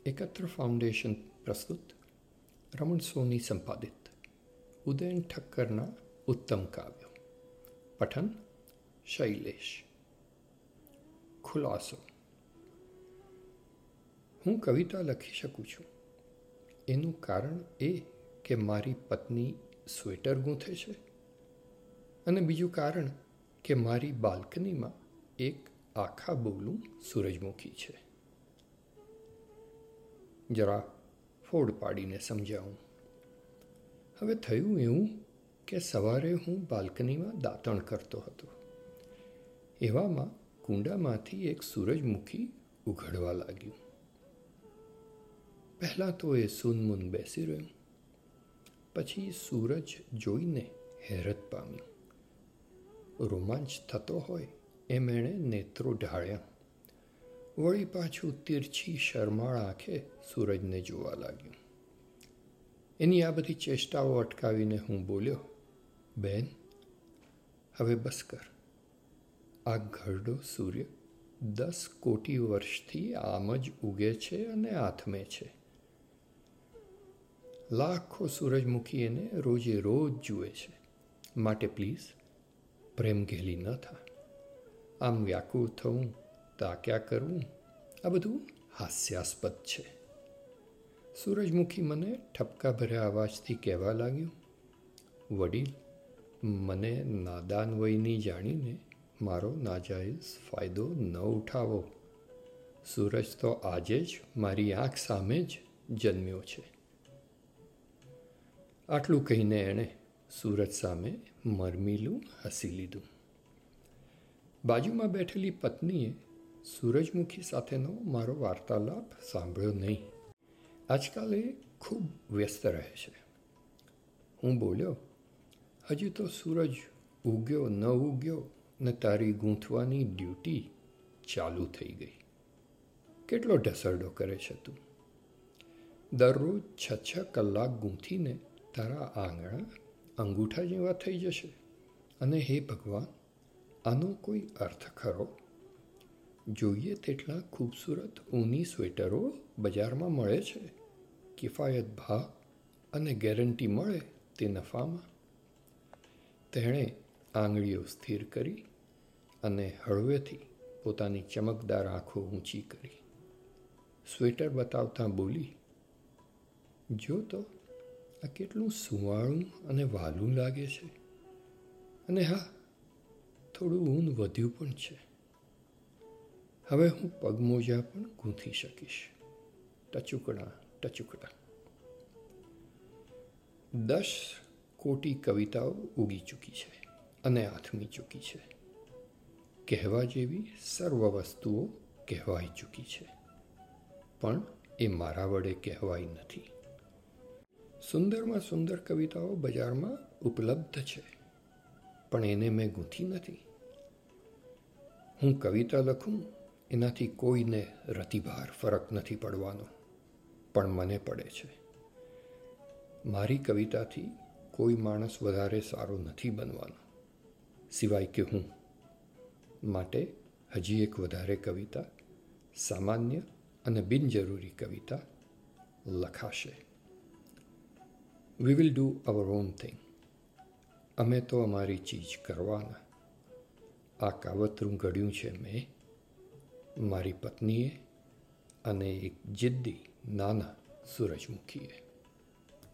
एकत्र फाउंडेशन प्रस्तुत रमण सोनी संपादित उदयन ठक्कરના ઉત્તમ કાવ્યો. પઠન શૈલેષ. ખુલાસો. હું કવિતા લખી શકું છું એનું કારણ એ કે મારી પત્ની સ્વેટર ગૂંથે છે, અને બીજું કારણ કે મારી બાલ્કનીમાં એક આખા બોલું સૂરજમુખી છે. જરા ફોડ પાડીને સમજાવું. હવે થયું એવું કે સવારે હું બાલ્કનીમાં દાંતણ કરતો હતો. એવામાં કુંડામાંથી એક સૂરજમુખી ઉઘડવા લાગ્યું. પહેલાં તો એ સૂનમૂન બેસી રહ્યું, પછી સૂરજ જોઈને હેરત પામ્યું. રોમાંચ થતો હોય એમ એણે નેત્રો ઢાળ્યા. વળી પાછું તીરછી શરમાળ આંખે સૂરજને જોવા લાગ્યું. એની આ બધી ચેષ્ટાઓ અટકાવીને હું બોલ્યો, બેન, હવે બસ કર. આ ઘરડો સૂર્ય 10 કોટી વર્ષથી આમ જ ઉગે છે અને આથમે છે. લાખો સૂરજમુખી એને રોજે રોજ જુએ છે. માટે પ્લીઝ પ્રેમ ઘેલી ન થા. આમ વ્યાકુળ થવું, તાક્યા કરવું, આ બધું હાસ્યાસ્પદ છે. સૂરજમુખી મને ઠપકા ભર્યા અવાજથી કહેવા લાગ્યું, વડીલ, મને નાદાન વયની જાણીને મારો નાજાયઝ ફાયદો ન ઉઠાવો. સૂરજ તો આજે જ મારી આંખ સામે જ જન્મ્યો છે. આટલું કહીને એણે સૂરજ સામે મરમીલું હસી લીધું. બાજુમાં બેઠેલી પત્નીએ સૂરજમુખી સાથેનો મારો વાર્તાલાપ સાંભળ્યો નહીં. આજકાલ એ ખૂબ વ્યસ્ત રહે છે. હું બોલ્યો, હજુ તો સૂરજ ઉગ્યો ન ઉગ્યો ને તારી ગૂંથવાની ડ્યુટી ચાલુ થઈ ગઈ. કેટલો ઢસરડો કરે છે તું. દરરોજ 6 કલાક ગૂંથીને તારા આંગળા અંગૂઠા જેવા થઈ જશે. અને હે ભગવાન, આનો કોઈ અર્થ ખરો? જોઈએ તેટલા ખૂબસૂરત ઊની સ્વેટરો બજારમાં મળે છે. કિફાયત ભાવ અને ગેરંટી મળે તે નફામાં. તેણે આંગળીઓ સ્થિર કરી અને હળવેથી પોતાની ચમકદાર આંખો ઊંચી કરી. સ્વેટર બતાવતાં બોલી, જો તો આ કેટલું સુંવાળું અને વહાલું લાગે છે. અને હા, થોડું ઊન વધ્યું પણ છે. હવે હું પગમોજા પણ ગૂંથી શકીશ. ટચુકડા ટચુકડા. 10 કોટી કવિતાઓ ઉગી ચૂકી છે અને આથમી ચૂકી છે. કહેવા જેવી સર્વ વસ્તુઓ કહેવાઈ ચૂકી છે, પણ એ મારા વડે કહેવાઈ નથી. સુંદરમાં સુંદર કવિતાઓ બજારમાં ઉપલબ્ધ છે, પણ એને મેં ગૂંથી નથી. હું કવિતા લખું એનાથી કોઈને રતિભાર ફરક નથી પડવાનો, પણ મને પડે છે. મારી કવિતાથી કોઈ માણસ વધારે સારો નથી બનવાનો, સિવાય કે હું. માટે હજી એક વધારે કવિતા, સામાન્ય અને બિનજરૂરી કવિતા લખાશે. We will do our own thing. અમે તો અમારી ચીજ કરવાના. આ કાવતરું ઘડ્યું છે મેં, મારી પત્નીએ અને એક જિદ્દી નાના સૂરજમુખીએ.